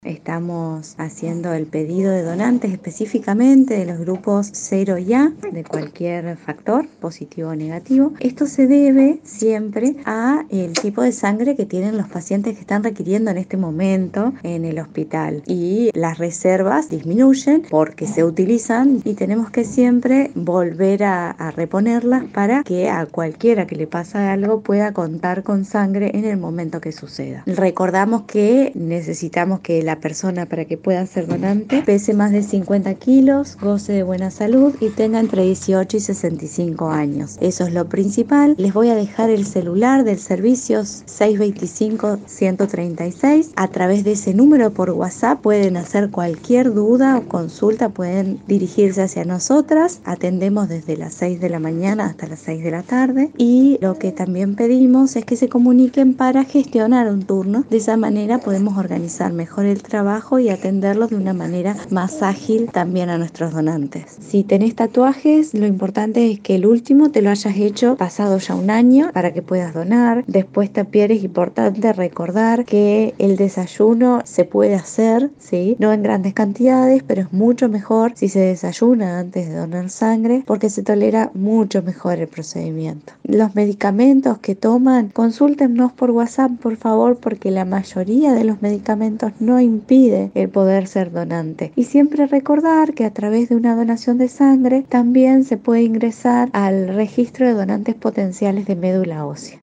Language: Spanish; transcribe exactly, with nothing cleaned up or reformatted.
Estamos haciendo el pedido de donantes específicamente de los grupos cero y A, de cualquier factor, positivo o negativo. Esto se debe siempre a el tipo de sangre que tienen los pacientes que están requiriendo en este momento en el hospital. Y las reservas disminuyen porque se utilizan y tenemos que siempre volver a, a reponerlas para que a cualquiera que le pasa algo pueda contar con sangre en el momento que suceda. Recordamos que necesitamos que la persona, para que pueda ser donante, pese más de cincuenta kilos, goce de buena salud y tenga entre dieciocho y sesenta y cinco años. Eso es lo principal. Les voy a dejar el celular del servicio seis dos cinco, uno tres seis. A través de ese número por WhatsApp pueden hacer cualquier duda o consulta, pueden dirigirse hacia nosotras. Atendemos desde las seis de la mañana hasta las seis de la tarde, y lo que también pedimos es que se comuniquen para gestionar un turno. De esa manera podemos organizar mejor el trabajo y atenderlos de una manera más ágil también a nuestros donantes. Si tenés tatuajes, lo importante es que el último te lo hayas hecho pasado ya un año para que puedas donar. Después también es importante recordar que el desayuno se puede hacer, ¿sí? No en grandes cantidades, pero es mucho mejor si se desayuna antes de donar sangre porque se tolera mucho mejor el procedimiento. Los medicamentos que toman, consúltennos por WhatsApp, por favor, porque la mayoría de los medicamentos no impide el poder ser donante. Y siempre recordar que a través de una donación de sangre también se puede ingresar al registro de donantes potenciales de médula ósea.